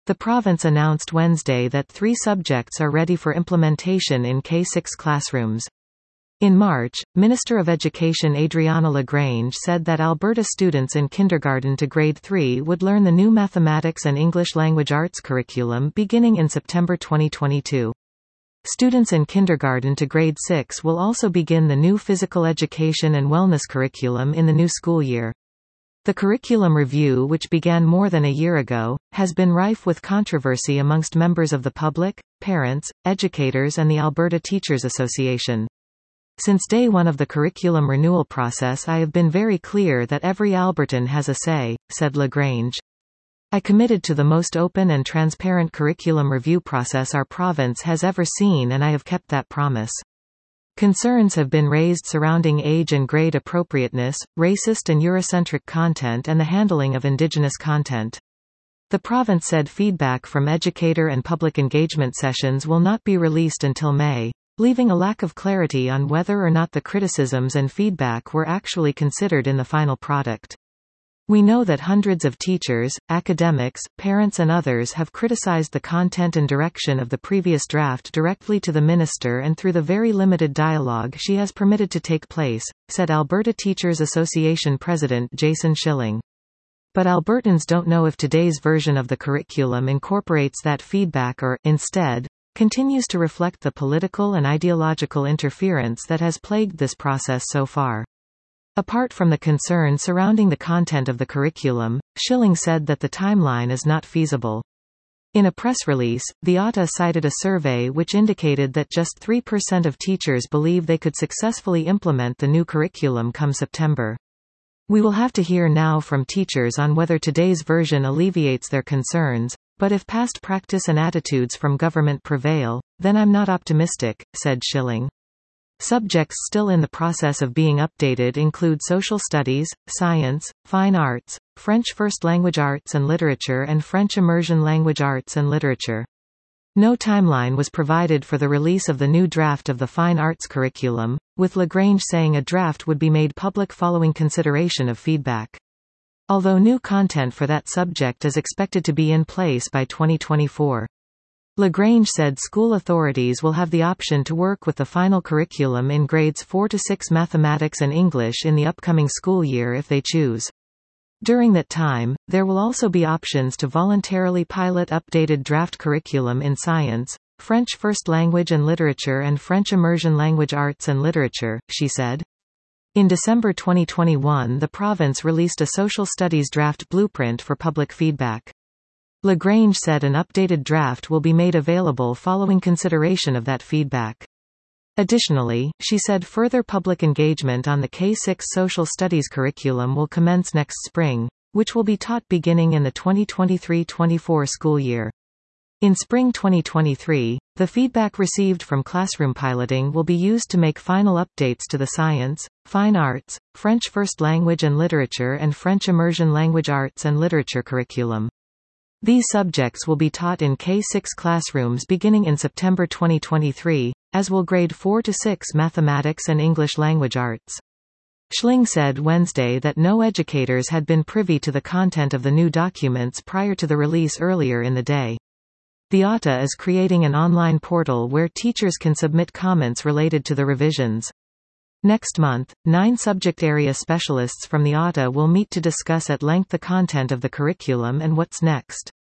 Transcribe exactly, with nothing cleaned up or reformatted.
The province announced Wednesday that three subjects are ready for implementation in K six classrooms. In March, Minister of Education Adriana Lagrange said that Alberta students in kindergarten to grade three would learn the new Mathematics and English Language Arts curriculum beginning in September twenty twenty-two. Students in kindergarten to grade six will also begin the new Physical Education and Wellness curriculum in the new school year. The curriculum review, which began more than a year ago, has been rife with controversy amongst members of the public, parents, educators and the Alberta Teachers Association. Since day one of the curriculum renewal process, I have been very clear that every Albertan has a say, said Lagrange. I committed to the most open and transparent curriculum review process our province has ever seen, and I have kept that promise. Concerns have been raised surrounding age and grade appropriateness, racist and Eurocentric content and the handling of Indigenous content. The province said feedback from educator and public engagement sessions will not be released until May, leaving a lack of clarity on whether or not the criticisms and feedback were actually considered in the final product. We know that hundreds of teachers, academics, parents and others have criticized the content and direction of the previous draft directly to the minister and through the very limited dialogue she has permitted to take place, said Alberta Teachers Association President Jason Schilling. But Albertans don't know if today's version of the curriculum incorporates that feedback or, instead, continues to reflect the political and ideological interference that has plagued this process so far. Apart from the concern surrounding the content of the curriculum, Schilling said that the timeline is not feasible. In a press release, the A T A cited a survey which indicated that just three percent of teachers believe they could successfully implement the new curriculum come September. We will have to hear now from teachers on whether today's version alleviates their concerns, but if past practice and attitudes from government prevail, then I'm not optimistic, said Schilling. Subjects still in the process of being updated include social studies, science, fine arts, French first language arts and literature and French immersion language arts and literature. No timeline was provided for the release of the new draft of the fine arts curriculum, with Lagrange saying a draft would be made public following consideration of feedback. Although new content for that subject is expected to be in place by twenty twenty-four. Lagrange said school authorities will have the option to work with the final curriculum in grades four to six mathematics and English in the upcoming school year if they choose. During that time, there will also be options to voluntarily pilot updated draft curriculum in science, French first language and literature and French immersion language arts and literature, she said. In December twenty twenty-one, the province released a social studies draft blueprint for public feedback. Lagrange said an updated draft will be made available following consideration of that feedback. Additionally, she said further public engagement on the K six social studies curriculum will commence next spring, which will be taught beginning in the twenty twenty-three twenty-four school year. In spring twenty twenty-three, the feedback received from classroom piloting will be used to make final updates to the science, fine arts, French first language and literature and French immersion language arts and literature curriculum. These subjects will be taught in K six classrooms beginning in September twenty twenty-three, as will grade four to six mathematics and English language arts. Schilling said Wednesday that no educators had been privy to the content of the new documents prior to the release earlier in the day. The A T A is creating an online portal where teachers can submit comments related to the revisions. Next month, nine subject area specialists from the A T A will meet to discuss at length the content of the curriculum and what's next.